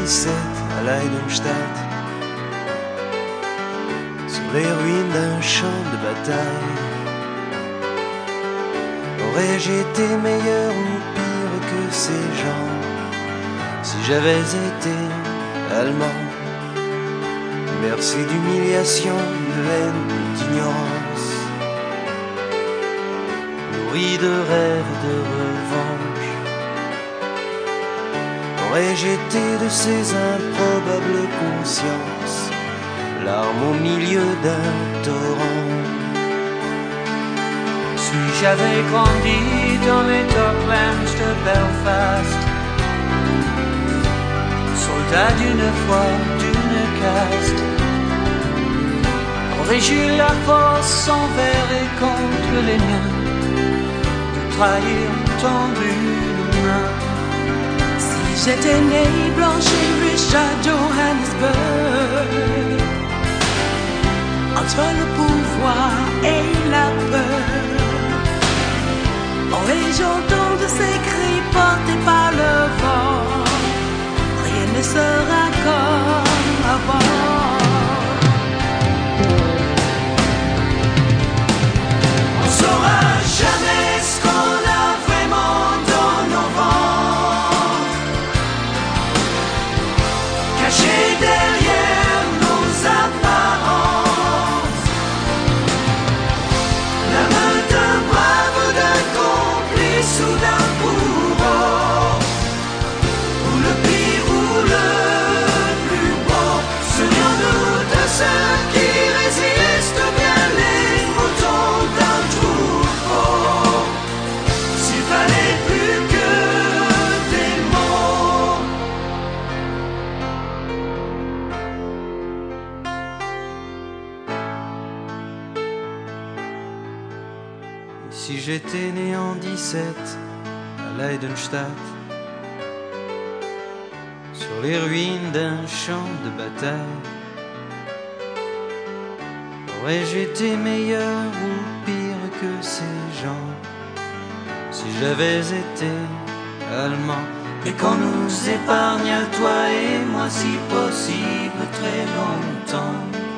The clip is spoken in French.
17 à Leidenstadt, sur les ruines d'un champ de bataille. Aurais-je été meilleur ou pire que ces gens si j'avais été allemand? Merci d'humiliation, de haine, d'ignorance, nourri de rêves de revanche. Aurais-je été de ces improbables consciences, larmes au milieu d'un torrent? Si j'avais grandi dans les Docklands de Belfast, soldat d'une foi, d'une caste, aurais-je eu la force envers et contre les miens de trahir tendu une main? Si j'étais né blanche et riche à Johannesburg, entre le pouvoir et la peur, aurais-je entendu ces cris portés par le vent? Rien ne sera comme avant. On saura jamais ce qu'on a vraiment dans nos ventres, caché derrière nos apparences. La main d'un brave ou d'un complice ou d'un bourreau, ou le pire ou le plus beau. Souvenons-nous de ceux qui résistent bien les moutons d'un troupeau. S'il fallait plus que des mots. Et si j'étais né en 17 à Leidenstadt, sur les ruines d'un champ de bataille, aurais-je été meilleur ou pire que ces gens si j'avais été allemand? Et qu'on nous épargne à toi et moi si possible très longtemps.